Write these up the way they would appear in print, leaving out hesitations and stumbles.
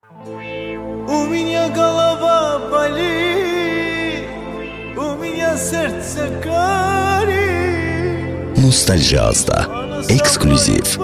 У меня голова болит, у меня сердце горит. Nostalgia эксклюзив.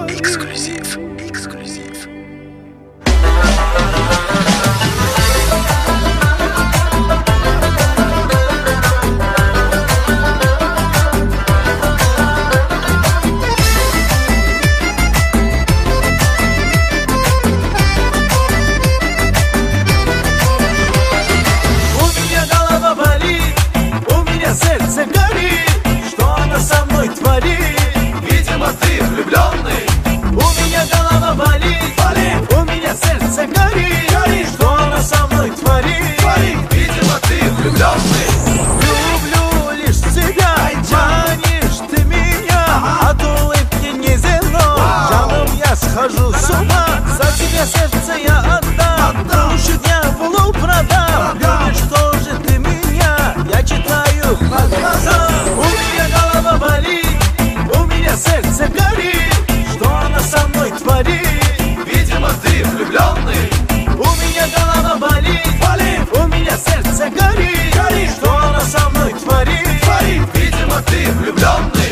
Сердце горит, что она со мной творит. Видимо, ты влюбленный. У меня голова болит, у меня сердце горит, что она со мной творит. Видимо, ты влюбленный. Люблю лишь тебя, манишь ты меня, от улыбки не земной. Жаном я схожу с ума, за тебя сердце я отдам, душу дьяволу продам. Любишь тоже ты меня, я читаю по глазам. У меня голова болит, у меня сердце горит, что она со мной творит. Видимо, ты влюбленный. У меня голова болит, у меня сердце горит, что она со мной творит. Видимо, ты влюбленный.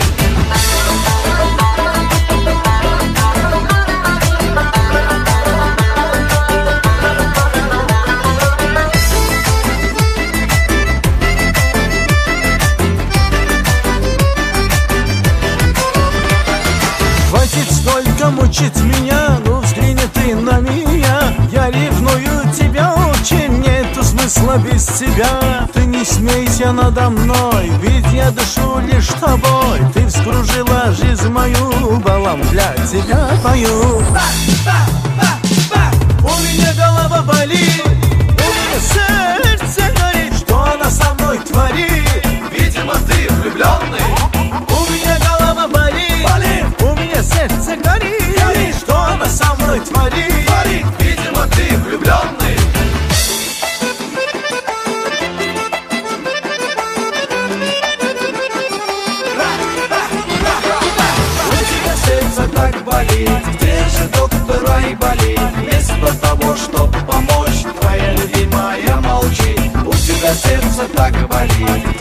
Хватит столько мучить меня, ну взгляни ты на меня. Я ревную тебя очень, нету смысла без тебя. Ты не смейся надо мной, ведь я дышу лишь тобой. Ты вскружила жизнь мою, балам для тебя пою. У меня голова болит, у меня сердце горит, что она со мной творит. Видимо, ты влюбленный. У меня голова болит, у меня сердце горит, что она со мной творит. Видимо, ты влюбленный. У тебя сердце так болит, где же доктор Айболит? Вместо того, чтоб помочь, твоя любимая молчит. У тебя сердце так болит,